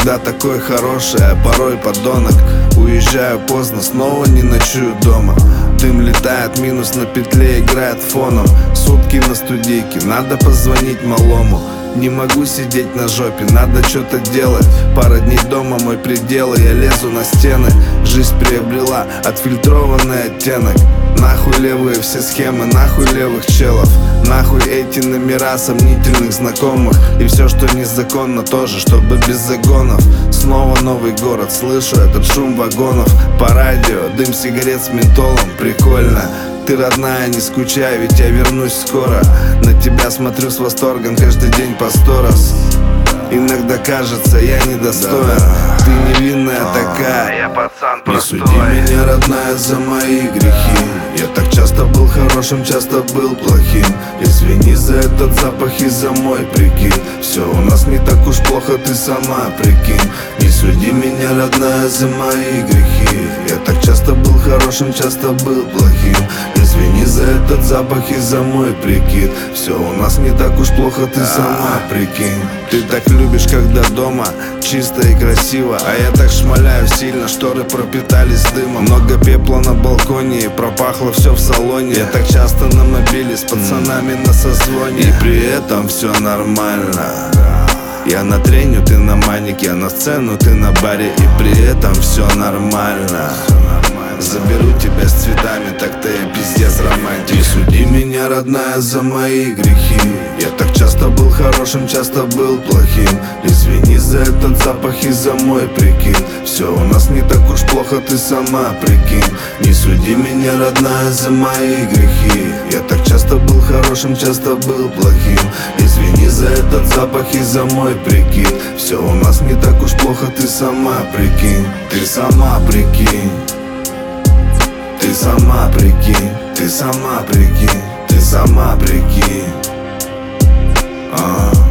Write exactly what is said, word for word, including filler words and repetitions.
Всегда такой хороший, а порой подонок. Уезжаю поздно, снова не ночую дома. Дым летает, минус на петле играет фоном. Сутки на студийке, надо позвонить малому. Не могу сидеть на жопе, надо что-то делать. Пара дней дома, мой предел, и я лезу на стены. Жизнь приобрела отфильтрованный оттенок. Нахуй левые все схемы, нахуй левых челов. Нахуй эти номера сомнительных знакомых. И все, что незаконно, тоже, чтобы без загонов. Снова новый город, слышу этот шум вагонов. По радио, дым сигарет с ментолом, прикольно. Ты родная, не скучай, ведь я вернусь скоро. На тебя смотрю с восторгом каждый день по сто раз. Иногда кажется, я недостоин. Ты невинная такая, я пацан простой. Не суди меня, родная, за мои грехи. Я так часто был хорошим, часто был плохим. Извини за этот запах и за мой прикид. Все у нас не так уж плохо, ты сама прикинь. Не суди меня, родная, за мои грехи. Я так часто был хорошим, часто был плохим. Извини за этот запах и за мой прикид. Все у нас не так уж плохо, ты сама прикинь. Ты так любишь, когда дома чисто и красиво, а я так шмаляю сильно, шторы пропитались дымом. Много пепла на балконе и пропахло все в салоне. Я так часто на мобиле с пацанами на созвоне. И при этом все нормально. Я на треню, ты на манике, я на сцену, ты на баре. И при этом все нормально. Заберу тебя с цветами, так-то я пиздец романтик. Не суди меня, родная, за мои грехи. Я так часто был хорошим, часто был плохим. Извини за этот запах и за мой прикид. Все у нас не так уж плохо, ты сама прикинь. Не суди меня, родная, за мои грехи. Я так часто был хорошим, часто был плохим. Извини за этот запах и за мой прикид. Все у нас не так уж плохо, ты сама прикинь. Ты сама прикинь. Ты сама прикинь, ты сама прикинь, ты сама прикинь. А.